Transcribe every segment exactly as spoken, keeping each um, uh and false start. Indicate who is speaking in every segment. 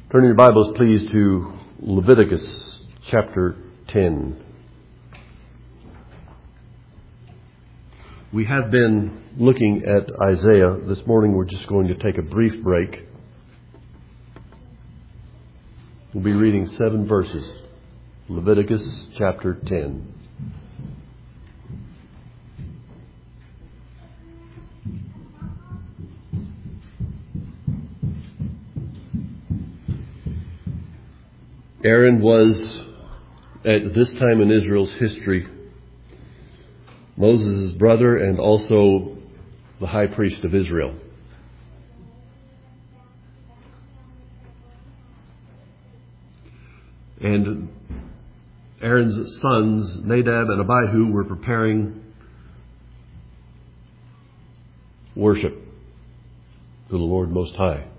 Speaker 1: Turn your Bibles, please, to Leviticus chapter ten. We have been looking at Isaiah. This morning we're just going to take a brief break. We'll be reading seven verses. Leviticus chapter ten. Aaron was, at this time in Israel's history, Moses' brother and also the high priest of Israel. And Aaron's sons, Nadab and Abihu, were preparing worship to the Lord Most High.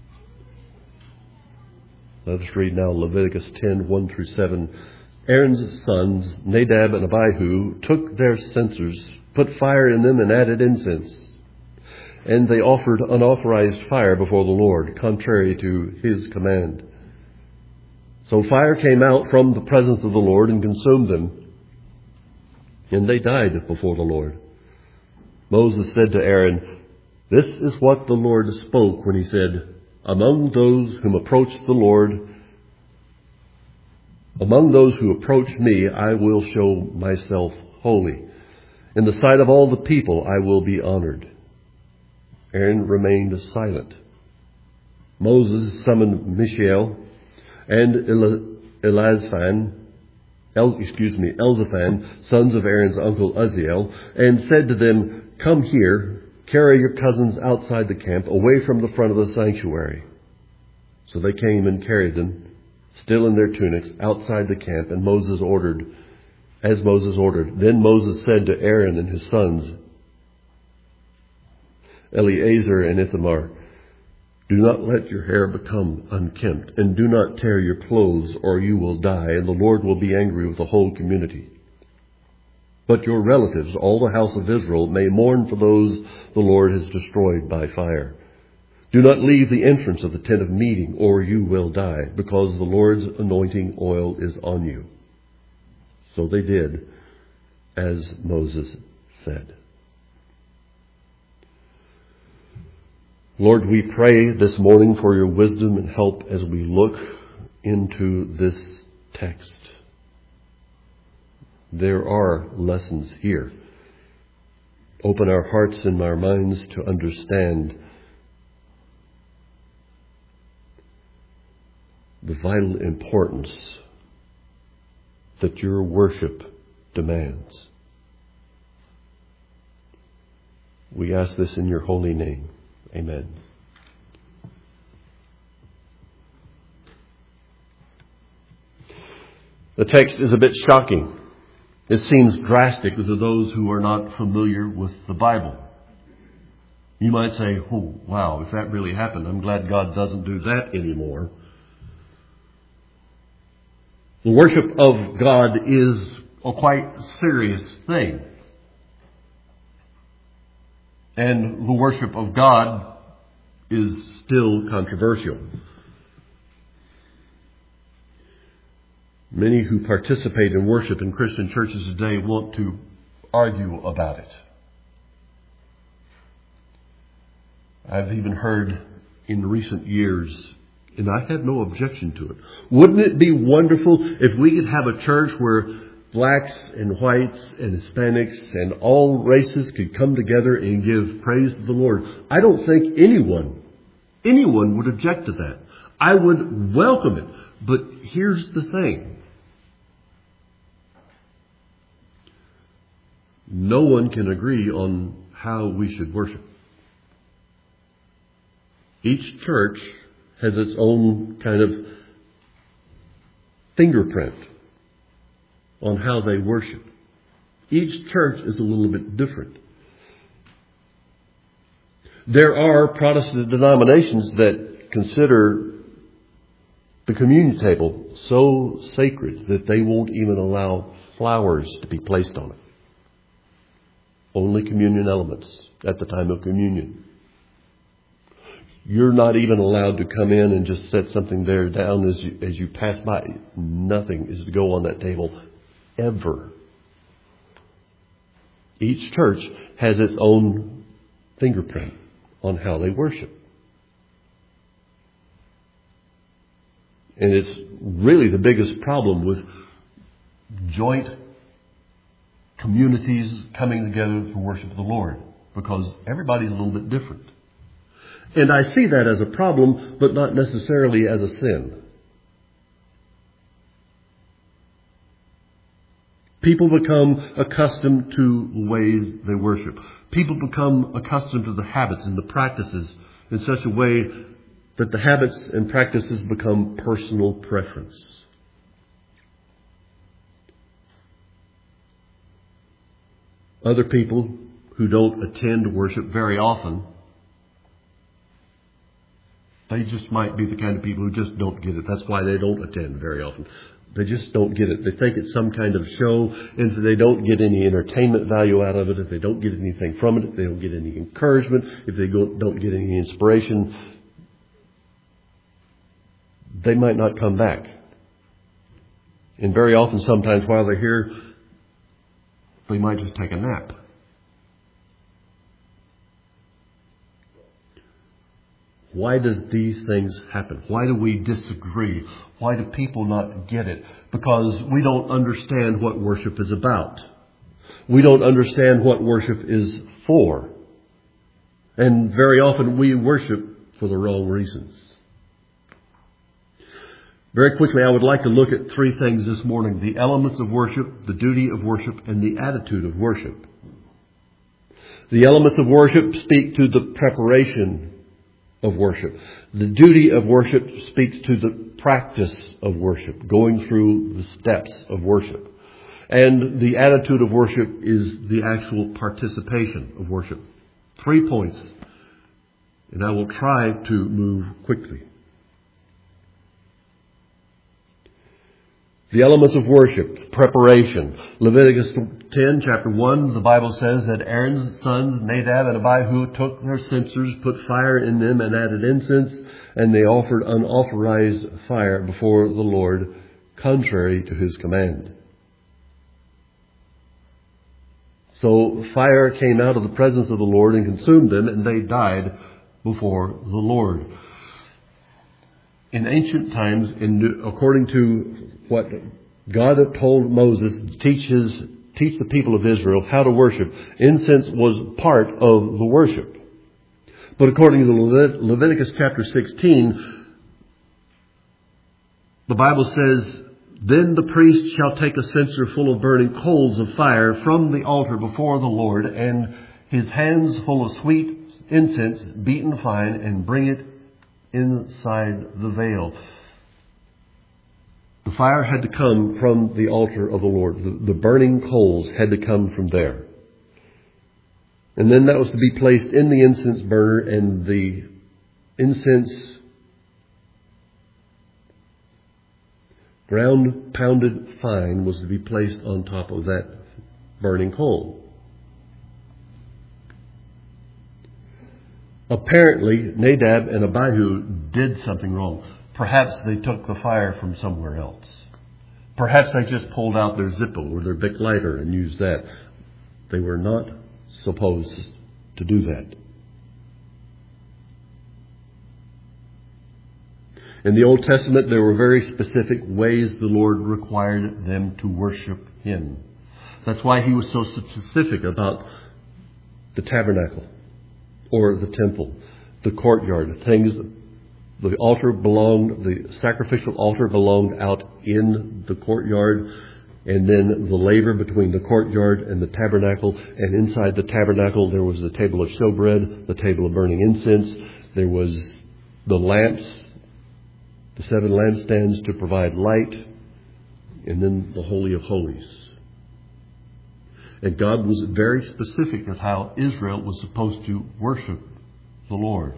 Speaker 1: Let us read now Leviticus ten, one through seven. Aaron's sons, Nadab and Abihu, took their censers, put fire in them, and added incense. And they offered unauthorized fire before the Lord, contrary to his command. So fire came out from the presence of the Lord and consumed them, and they died before the Lord. Moses said to Aaron, "This is what the Lord spoke when he said, Among those whom approach the Lord, among those who approach me, I will show myself holy. In the sight of all the people, I will be honored." Aaron remained silent. Moses summoned Mishael and Elazaphan, El, excuse me, Elzaphan, sons of Aaron's uncle Uzziel, and said to them, "Come here. Carry your cousins outside the camp, away from the front of the sanctuary." So they came and carried them, still in their tunics, outside the camp, and Moses ordered, as Moses ordered. Then Moses said to Aaron and his sons, Eleazar and Ithamar, "Do not let your hair become unkempt, and do not tear your clothes, or you will die, and the Lord will be angry with the whole community. But your relatives, all the house of Israel, may mourn for those the Lord has destroyed by fire. Do not leave the entrance of the tent of meeting, or you will die, because the Lord's anointing oil is on you." So they did as Moses said. Lord, we pray this morning for your wisdom and help as we look into this text. There are lessons here. Open our hearts and our minds to understand the vital importance that your worship demands. We ask this in your holy name. Amen. The text is a bit shocking. It seems drastic to those who are not familiar with the Bible. You might say, "Oh, wow, if that really happened, I'm glad God doesn't do that anymore." The worship of God is a quite serious thing. And the worship of God is still controversial. Many who participate in worship in Christian churches today want to argue about it. I've even heard in recent years, and I have no objection to it, wouldn't it be wonderful if we could have a church where blacks and whites and Hispanics and all races could come together and give praise to the Lord? I don't think anyone, anyone would object to that. I would welcome it. But here's the thing. No one can agree on how we should worship. Each church has its own kind of fingerprint on how they worship. Each church is a little bit different. There are Protestant denominations that consider the communion table so sacred that they won't even allow flowers to be placed on it. Only communion elements at the time of communion. You're not even allowed to come in and just set something there down as you, as you pass by. Nothing is to go on that table ever. Each church has its own fingerprint on how they worship. And it's really the biggest problem with joint communities coming together to worship the Lord, because everybody's a little bit different. And I see that as a problem, but not necessarily as a sin. People become accustomed to the ways they worship. People become accustomed to the habits and the practices in such a way that the habits and practices become personal preference. Other people who don't attend worship very often, they just might be the kind of people who just don't get it. That's why they don't attend very often. They just don't get it. They think it's some kind of show, and if they don't get any entertainment value out of it, if they don't get anything from it, if they don't get any encouragement, if they don't get any inspiration, they might not come back. And very often, sometimes while they're here, they might just take a nap. Why does these things happen? Why do we disagree? Why do people not get it? Because we don't understand what worship is about. We don't understand what worship is for. And very often we worship for the wrong reasons. Very quickly, I would like to look at three things this morning: the elements of worship, the duty of worship, and the attitude of worship. The elements of worship speak to the preparation of worship. The duty of worship speaks to the practice of worship, going through the steps of worship. And the attitude of worship is the actual participation of worship. Three points, and I will try to move quickly. The elements of worship, preparation. Leviticus ten, chapter one, the Bible says that Aaron's sons, Nadab and Abihu, took their censers, put fire in them, and added incense, and they offered unauthorized fire before the Lord, contrary to His command. So fire came out of the presence of the Lord and consumed them, and they died before the Lord. In ancient times, in, according to what God had told Moses, teach his, teach the people of Israel how to worship, incense was part of the worship. But according to Levit- Leviticus chapter sixteen, the Bible says, "Then the priest shall take a censer full of burning coals of fire from the altar before the Lord, and his hands full of sweet incense beaten fine, and bring it inside the veil." The fire had to come from the altar of the Lord. The, the burning coals had to come from there. And then that was to be placed in the incense burner, and the incense, ground pounded fine, was to be placed on top of that burning coal. Apparently, Nadab and Abihu did something wrong. Perhaps they took the fire from somewhere else. Perhaps they just pulled out their Zippo or their Bic lighter and used that. They were not supposed to do that. In the Old Testament, there were very specific ways the Lord required them to worship Him. That's why He was so specific about the tabernacle or the temple, the courtyard, things. The altar belonged, the sacrificial altar belonged out in the courtyard, and then the laver between the courtyard and the tabernacle, and inside the tabernacle there was the table of showbread, the table of burning incense, there was the lamps, the seven lampstands to provide light, and then the Holy of Holies. And God was very specific of how Israel was supposed to worship the Lord.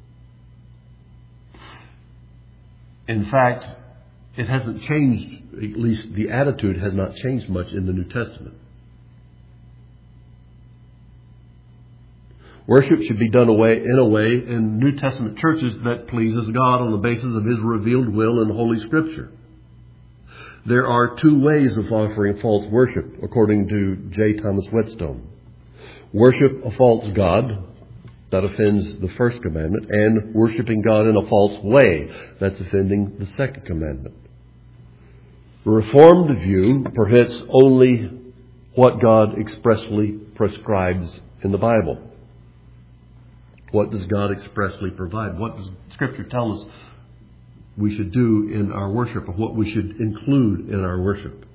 Speaker 1: In fact, it hasn't changed, at least the attitude has not changed much in the New Testament. Worship should be done away in a way in New Testament churches that pleases God on the basis of His revealed will in Holy Scripture. There are two ways of offering false worship, according to J. Thomas Whetstone. Worship a false God, that offends the first commandment, and worshiping God in a false way, that's offending the second commandment. The Reformed view permits only what God expressly prescribes in the Bible. What does God expressly provide? What does Scripture tell us we should do in our worship, or what we should include in our worship?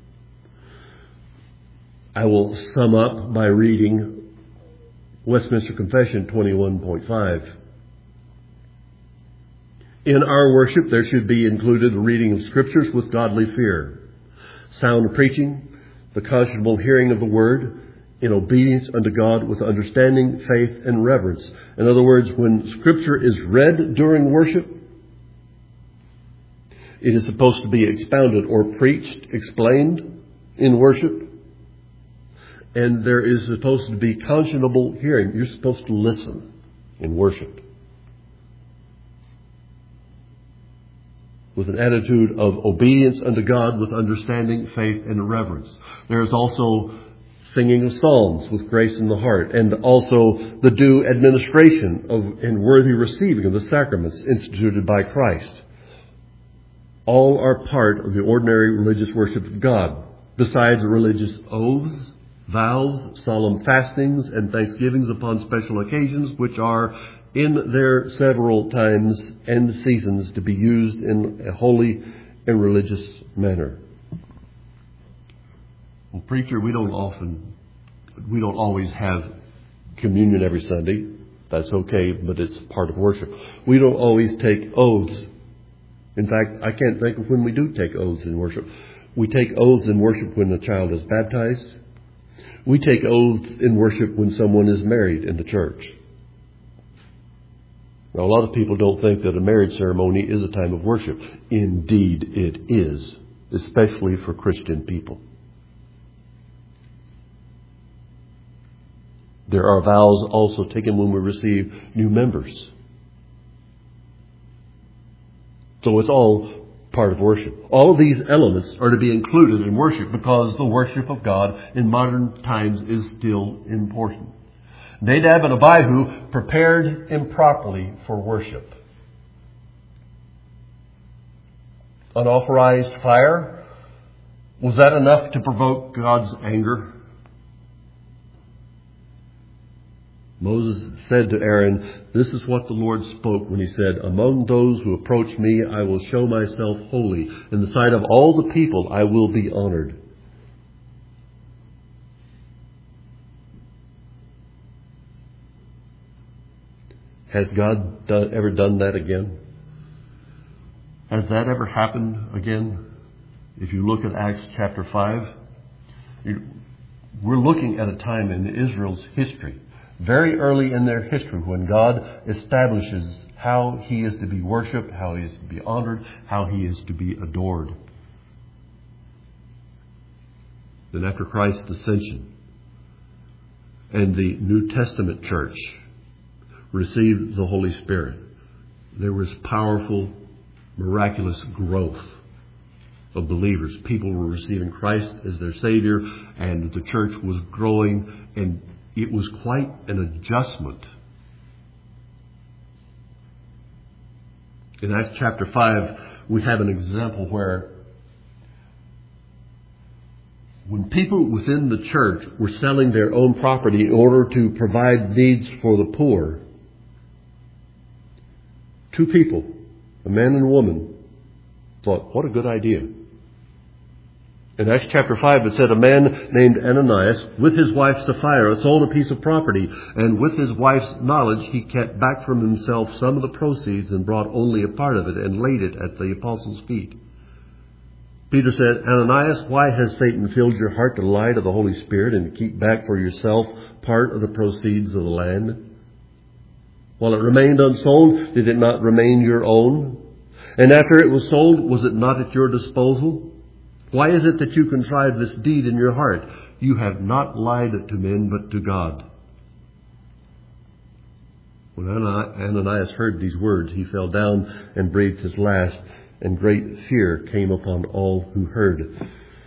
Speaker 1: I will sum up by reading Westminster Confession twenty-one point five. In our worship there should be included the reading of Scriptures with godly fear, sound preaching, the conscionable hearing of the Word, in obedience unto God with understanding, faith, and reverence. In other words, when Scripture is read during worship, it is supposed to be expounded or preached, explained in worship. And there is supposed to be conscionable hearing. You're supposed to listen in worship with an attitude of obedience unto God with understanding, faith, and reverence. There is also singing of psalms with grace in the heart, and also the due administration of and worthy receiving of the sacraments instituted by Christ. All are part of the ordinary religious worship of God, besides religious oaths, vows, solemn fastings, and thanksgivings upon special occasions, which are in their several times and seasons to be used in a holy and religious manner. Well, preacher, we don't often, we don't always have communion every Sunday. That's okay, but it's part of worship. We don't always take oaths. In fact, I can't think of when we do take oaths in worship. We take oaths in worship when the child is baptized. We take oaths in worship when someone is married in the church. Now, a lot of people don't think that a marriage ceremony is a time of worship. Indeed, it is, especially for Christian people. There are vows also taken when we receive new members. So it's all part of worship. All of these elements are to be included in worship because the worship of God in modern times is still important. Nadab and Abihu prepared improperly for worship. Unauthorized fire, was that enough to provoke God's anger? Moses said to Aaron, "This is what the Lord spoke when He said, 'Among those who approach me, I will show myself holy. In the sight of all the people, I will be honored.'" Has God done, ever done that again? Has that ever happened again? If you look at Acts chapter five, we're looking at a time in Israel's history, very early in their history, when God establishes how He is to be worshipped, how He is to be honored, how He is to be adored. Then after Christ's ascension and the New Testament church received the Holy Spirit, there was powerful, miraculous growth of believers. People were receiving Christ as their Savior, and the church was growing, and it was quite an adjustment. In Acts chapter five, we have an example where when people within the church were selling their own property in order to provide needs for the poor, two people, a man and a woman, thought, what a good idea. In Acts chapter five, it said a man named Ananias, with his wife Sapphira, sold a piece of property, and with his wife's knowledge, he kept back from himself some of the proceeds and brought only a part of it and laid it at the apostles' feet. Peter said, "Ananias, why has Satan filled your heart to lie to the Holy Spirit and to keep back for yourself part of the proceeds of the land? While it remained unsold, did it not remain your own? And after it was sold, was it not at your disposal? Why is it that you contrived this deed in your heart? You have not lied to men, but to God." When Ananias heard these words, he fell down and breathed his last, and great fear came upon all who heard.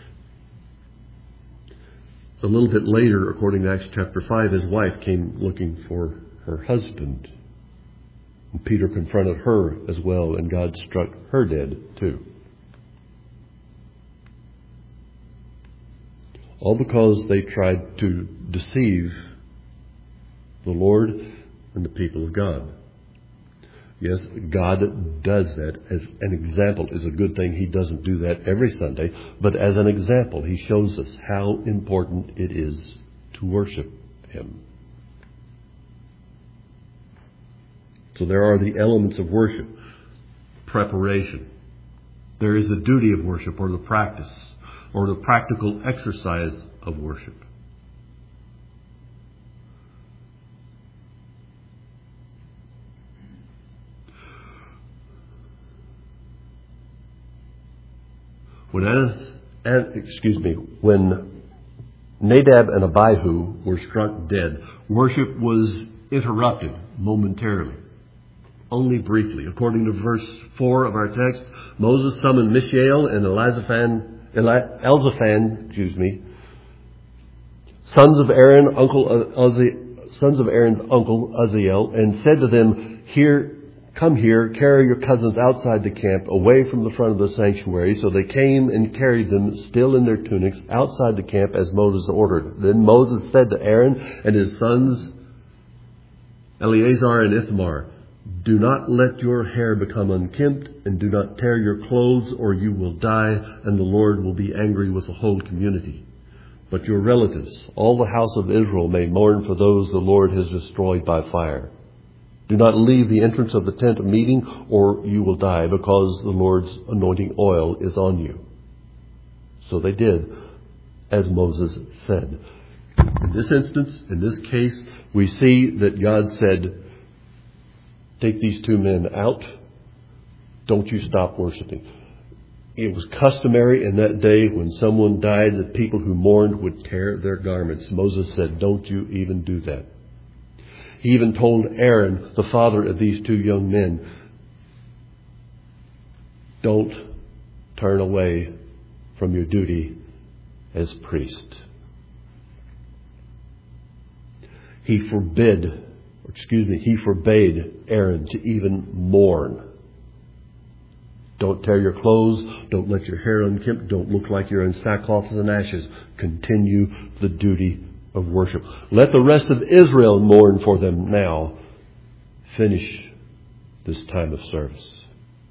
Speaker 1: A little bit later, according to Acts chapter five, his wife came looking for her husband. And Peter confronted her as well, and God struck her dead too. All because they tried to deceive the Lord and the people of God. Yes, God does that. As an example is a good thing. He doesn't do that every Sunday. But as an example, He shows us how important it is to worship Him. So there are the elements of worship. Preparation. There is the duty of worship, or the practice, or the practical exercise of worship. When Anas, excuse me, when Nadab and Abihu were struck dead, worship was interrupted momentarily, only briefly. According to verse four of our text, Moses summoned Mishael and Elzaphan, Elzaphan, excuse me, sons of Aaron, uncle Uzzi, sons of Aaron's uncle Uzziel, and said to them, "Here, come here, carry your cousins outside the camp, away from the front of the sanctuary." So they came and carried them, still in their tunics, outside the camp as Moses ordered. Then Moses said to Aaron and his sons, Eleazar and Ithamar, "Do not let your hair become unkempt, and do not tear your clothes, or you will die, and the Lord will be angry with the whole community. But your relatives, all the house of Israel, may mourn for those the Lord has destroyed by fire. Do not leave the entrance of the tent of meeting, or you will die, because the Lord's anointing oil is on you." So they did as Moses said. In this instance, in this case, we see that God said, "Take these two men out. Don't you stop worshiping." It was customary in that day when someone died that people who mourned would tear their garments. Moses said, "Don't you even do that." He even told Aaron, the father of these two young men, "Don't turn away from your duty as priest." He forbid, or excuse me, he forbade Aaron to even mourn. Don't tear your clothes. Don't let your hair unkempt. Don't look like you're in sackcloth and ashes. Continue the duty of worship. Let the rest of Israel mourn for them now. Finish this time of service.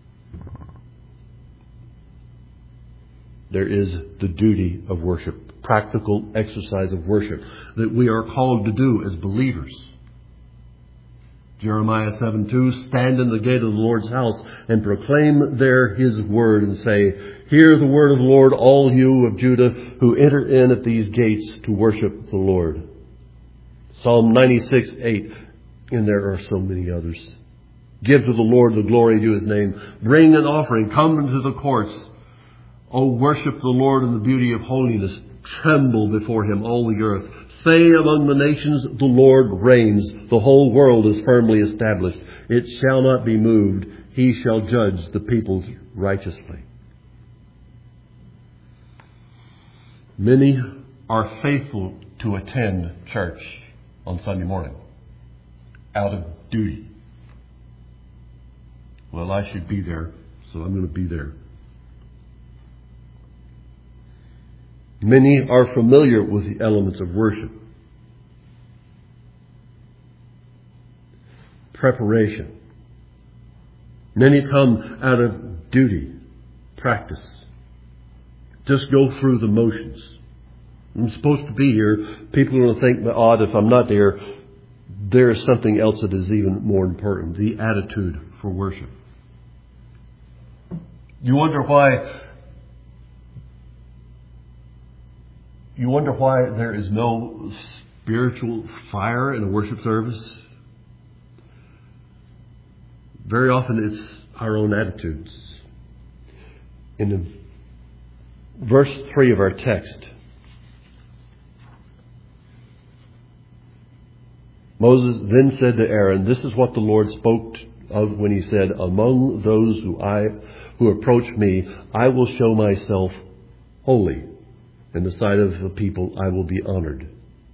Speaker 1: There is the duty of worship, practical exercise of worship that we are called to do as believers. Jeremiah seven two, "Stand in the gate of the Lord's house and proclaim there His word and say, 'Hear the word of the Lord, all you of Judah who enter in at these gates to worship the Lord.'" Psalm ninety-six eight, and there are so many others. "Give to the Lord the glory due His name. Bring an offering. Come into the courts. O worship the Lord in the beauty of holiness. Tremble before Him, all the earth. Say among the nations, the Lord reigns. The whole world is firmly established. It shall not be moved. He shall judge the peoples righteously." Many are faithful to attend church on Sunday morning out of duty. Well, I should be there, so I'm going to be there. Many are familiar with the elements of worship. Preparation. Many come out of duty, practice. Just go through the motions. I'm supposed to be here. People are going to think odd if I'm not there. There is something else that is even more important, the attitude for worship. You wonder why You wonder why there is no spiritual fire in a worship service? Very often it's our own attitudes. In verse three of our text, Moses then said to Aaron, "This is what the Lord spoke of when he said, 'Among those who I who approach me, I will show myself holy. In the sight of the people, I will be honored.'"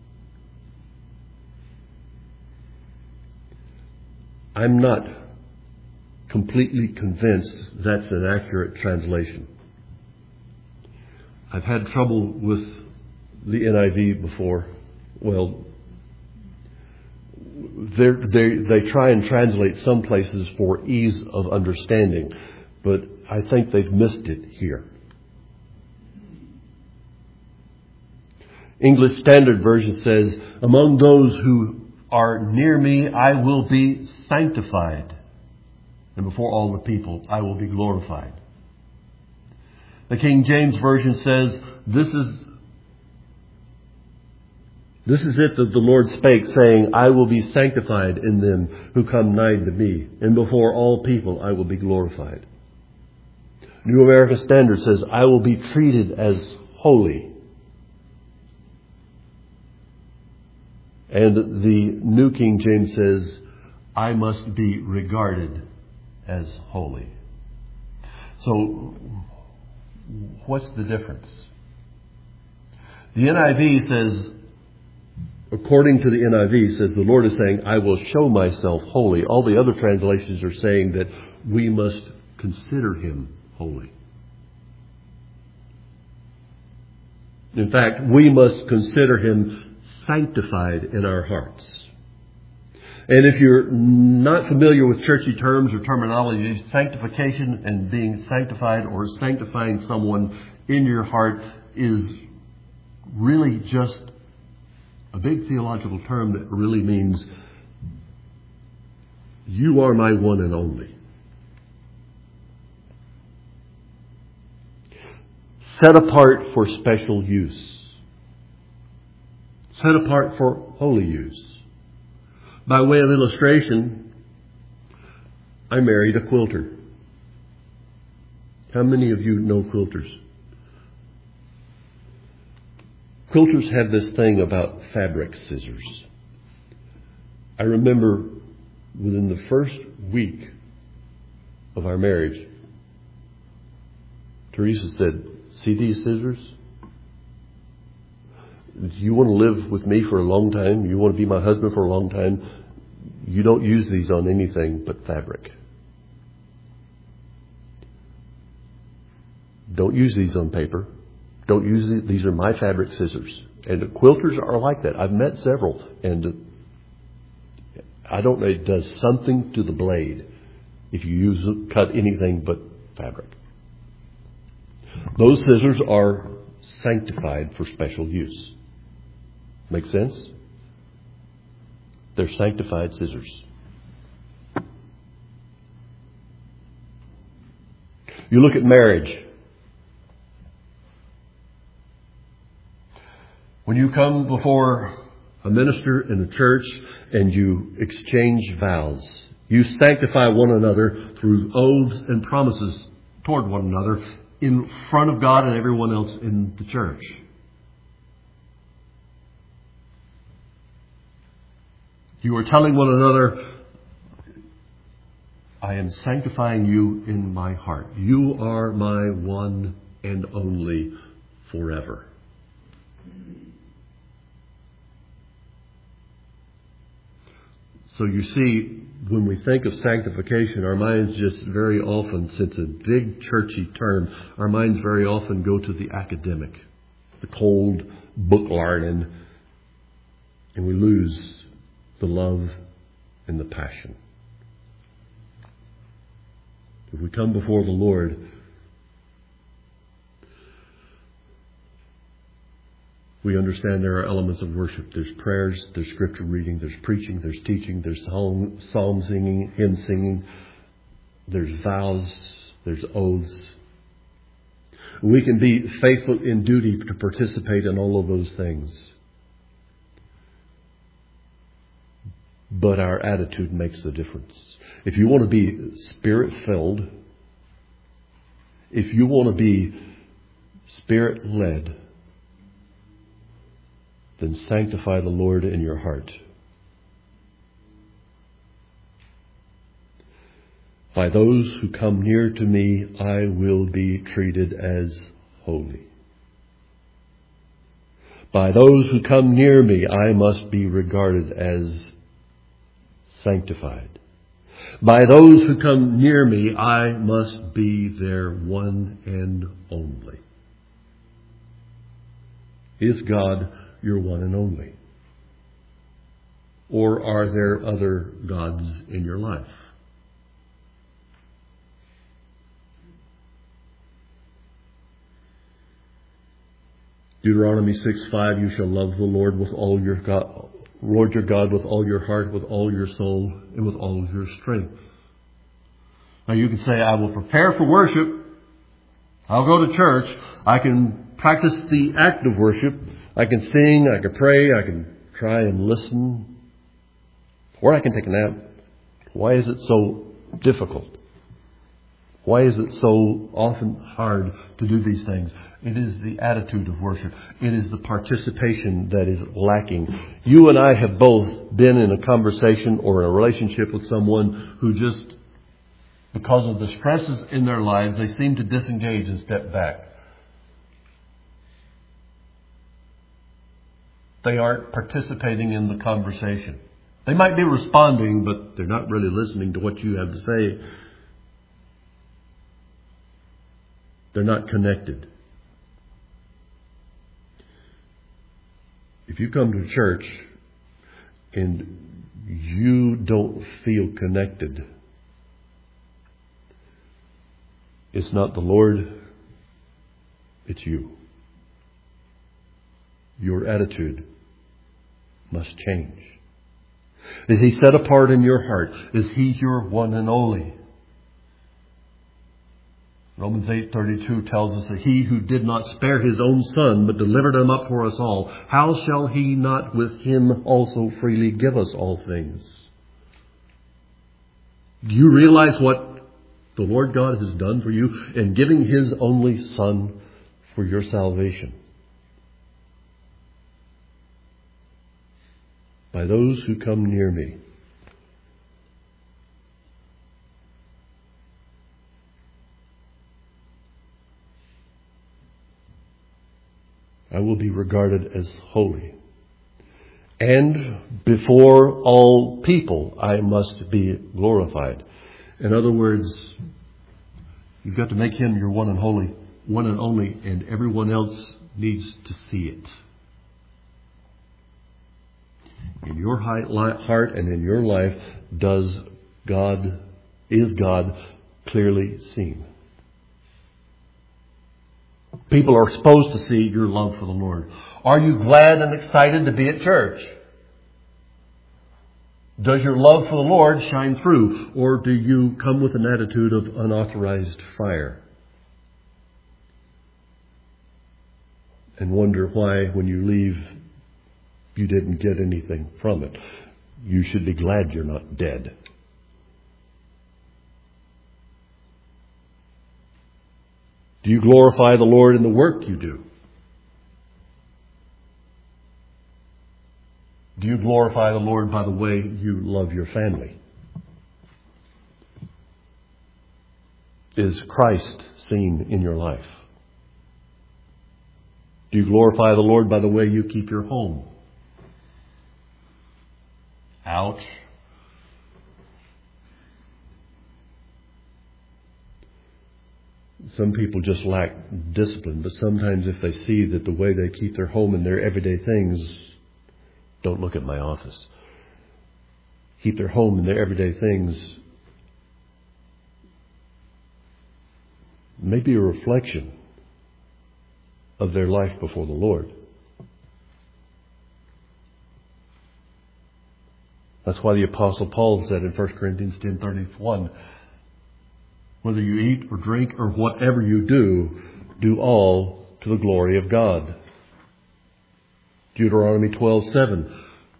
Speaker 1: I'm not completely convinced that's an accurate translation. I've had trouble with the N I V before. Well, they they try and translate some places for ease of understanding, but I think they've missed it here. English Standard Version says, "Among those who are near me, I will be sanctified. And before all the people, I will be glorified." The King James Version says, This is This is it that the Lord spake, saying, "I will be sanctified in them who come nigh to me, and before all people I will be glorified." New American Standard says, "I will be treated as holy." And the New King James says, "I must be regarded as holy." So, what's the difference? The N I V says, according to the N I V, says the Lord is saying, "I will show myself holy." All the other translations are saying that we must consider Him holy. In fact, we must consider Him sanctified in our hearts. And if you're not familiar with churchy terms or terminology, sanctification and being sanctified or sanctifying someone in your heart is really just a big theological term that really means you are my one and only. Set apart for special use. Set apart for holy use. By way of illustration, I married a quilter. How many of you know quilters? Quilters have this thing about fabric scissors. I remember within the first week of our marriage, Teresa said, "See these scissors? You want to live with me for a long time? You want to be my husband for a long time? You don't use these on anything but fabric. Don't use these on paper. Don't use these. These are my fabric scissors." And the quilters are like that. I've met several. And I don't know, it does something to the blade if you use cut anything but fabric. Those scissors are sanctified for special use. Make sense? They're sanctified scissors. You look at marriage. When you come before a minister in a church and you exchange vows, you sanctify one another through oaths and promises toward one another in front of God and everyone else in the church. You are telling one another, "I am sanctifying you in my heart. You are my one and only forever." So you see, when we think of sanctification, our minds just very often, since it's a big churchy term, our minds very often go to the academic, the cold book learning, and we lose the love and the passion. If we come before the Lord, we understand there are elements of worship. There's prayers, there's scripture reading, there's preaching, there's teaching, there's psalm, psalm singing, hymn singing, there's vows, there's oaths. We can be faithful in duty to participate in all of those things. But our attitude makes the difference. If you want to be Spirit-filled, if you want to be Spirit-led, then sanctify the Lord in your heart. By those who come near to me, I will be treated as holy. By those who come near me, I must be regarded as sanctified. By those who come near me, I must be their one and only. Is God your one and only? Or are there other gods in your life? Deuteronomy six five, you shall love the Lord with all your God, Lord your God with all your heart, with all your soul, and with all your strength. Now you can say, I will prepare for worship. I'll go to church. I can practice the act of worship. I can sing. I can pray. I can try and listen. Or I can take a nap. Why is it so difficult? Why is it so often hard to do these things? It is the attitude of worship. It is the participation that is lacking. You and I have both been in a conversation or in a relationship with someone who just, because of the stresses in their lives, they seem to disengage and step back. They aren't participating in the conversation. They might be responding, but they're not really listening to what you have to say. They're not connected. If you come to church and you don't feel connected, it's not the Lord, it's you. Your attitude must change. Is He set apart in your heart? Is He your one and only? Romans eight thirty-two tells us that He who did not spare His own Son, but delivered Him up for us all, how shall He not with Him also freely give us all things? Do you realize what the Lord God has done for you in giving His only Son for your salvation? By those who come near me, I will be regarded as holy. And before all people, I must be glorified. In other words, you've got to make Him your one and holy, one and only, and everyone else needs to see it. In your heart and in your life, does God, is God clearly seen? People are supposed to see your love for the Lord. Are you glad and excited to be at church? Does your love for the Lord shine through? Or do you come with an attitude of unauthorized fire? And wonder why, when you leave, you didn't get anything from it. You should be glad you're not dead. Do you glorify the Lord in the work you do? Do you glorify the Lord by the way you love your family? Is Christ seen in your life? Do you glorify the Lord by the way you keep your home? Ouch. Some people just lack discipline, but sometimes if they see that the way they keep their home and their everyday things, don't look at my office, keep their home and their everyday things, may be a reflection of their life before the Lord. That's why the Apostle Paul said in First Corinthians ten thirty-one, whether you eat or drink or whatever you do, do all to the glory of God. Deuteronomy twelve seven.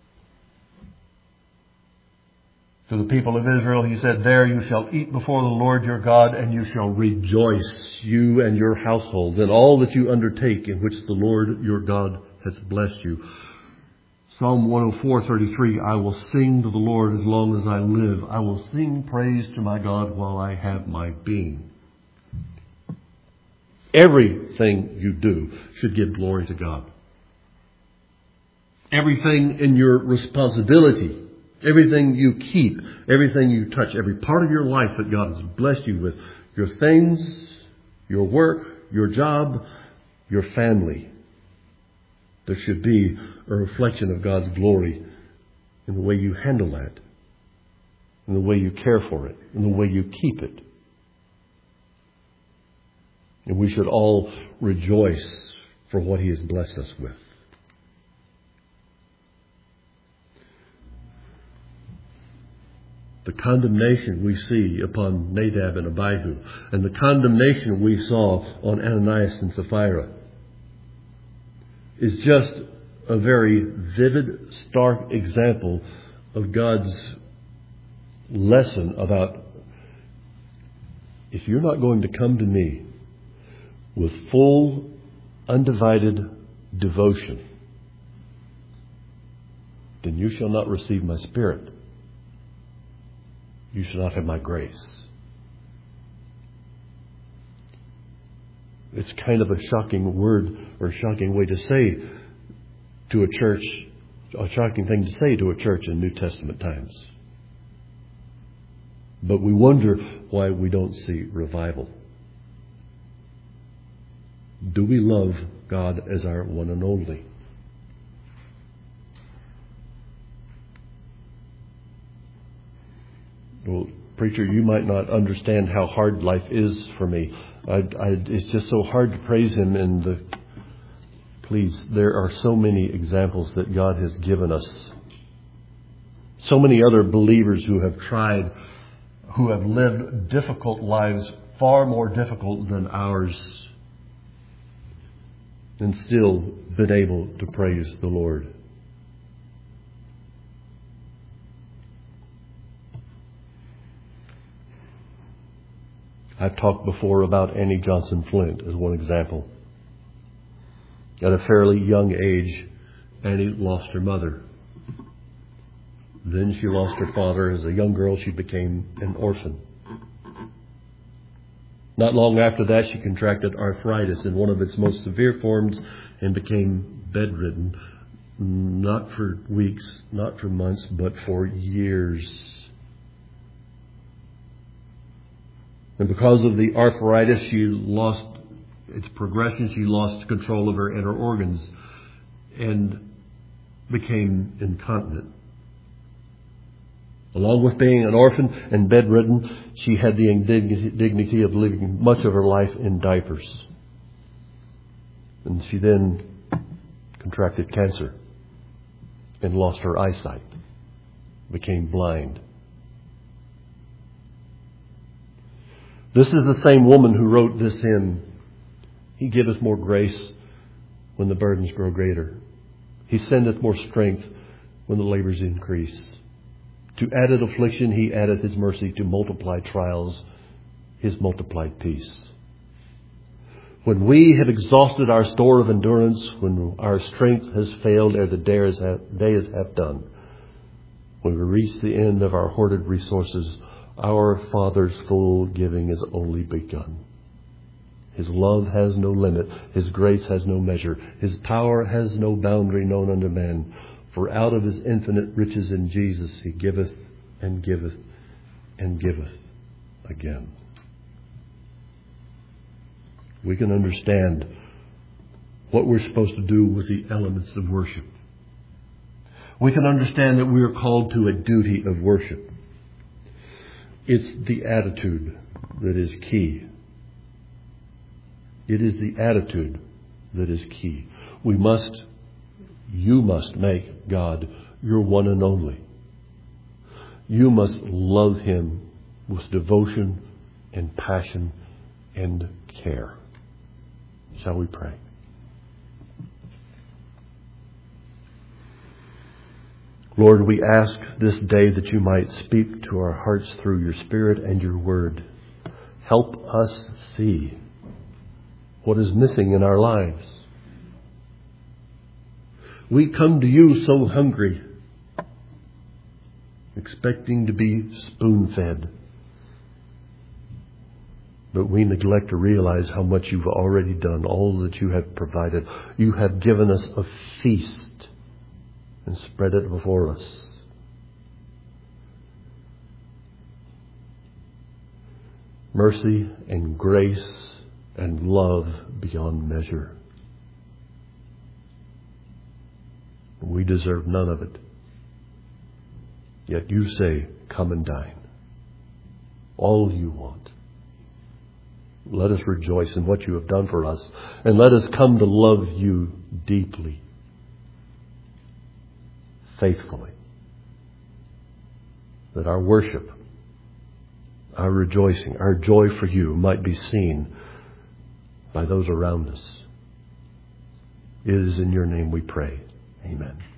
Speaker 1: To the people of Israel, He said, there you shall eat before the Lord your God, and you shall rejoice, you and your households, in all that you undertake, in which the Lord your God has blessed you. Psalm one oh four thirty-three, I will sing to the Lord as long as I live. I will sing praise to my God while I have my being. Everything you do should give glory to God. Everything in your responsibility, everything you keep, everything you touch, every part of your life that God has blessed you with, your things, your work, your job, your family, there should be a reflection of God's glory in the way you handle that, in the way you care for it, in the way you keep it. And we should all rejoice for what He has blessed us with. The condemnation we see upon Nadab and Abihu, and the condemnation we saw on Ananias and Sapphira, is just a very vivid, stark example of God's lesson about, if you're not going to come to me with full, undivided devotion, then you shall not receive my Spirit. You shall not have my grace. It's kind of a shocking word or a shocking way to say to a church, a shocking thing to say to a church in New Testament times. But we wonder why we don't see revival. Do we love God as our one and only? Well, preacher, you might not understand how hard life is for me. I, I, it's just so hard to praise Him. And the, please, there are so many examples that God has given us. So many other believers who have tried, who have lived difficult lives, far more difficult than ours, and still been able to praise the Lord. I've talked before about Annie Johnson Flint as one example. At a fairly young age, Annie lost her mother. Then she lost her father. As a young girl, she became an orphan. Not long after that, she contracted arthritis in one of its most severe forms and became bedridden. Not for weeks, not for months, but for years. And because of the arthritis, she lost its progression. She lost control of her inner organs and became incontinent. Along with being an orphan and bedridden, she had the indignity of living much of her life in diapers. And she then contracted cancer and lost her eyesight, became blind. This is the same woman who wrote this hymn. He giveth more grace when the burdens grow greater. He sendeth more strength when the labors increase. To added affliction He addeth His mercy. To multiply trials His multiplied peace. When we have exhausted our store of endurance, when our strength has failed ere the days have done, when we reach the end of our hoarded resources, our Father's full giving is only begun. His love has no limit. His grace has no measure. His power has no boundary known unto man. For out of His infinite riches in Jesus He giveth and giveth and giveth again. We can understand what we're supposed to do with the elements of worship. We can understand that we are called to a duty of worship. It's the attitude that is key. It is the attitude that is key. We must, you must make God your one and only. You must love Him with devotion and passion and care. Shall we pray? Lord, we ask this day that You might speak to our hearts through Your Spirit and Your Word. Help us see what is missing in our lives. We come to you so hungry, expecting to be spoon-fed. But we neglect to realize how much you've already done, all that you have provided. You have given us a feast and spread it before us. Mercy and grace and love beyond measure. We deserve none of it. Yet you say, come and dine. All you want. Let us rejoice in what you have done for us, and let us come to love you deeply, faithfully, that our worship, our rejoicing, our joy for you might be seen by those around us. It is in your name we pray. Amen.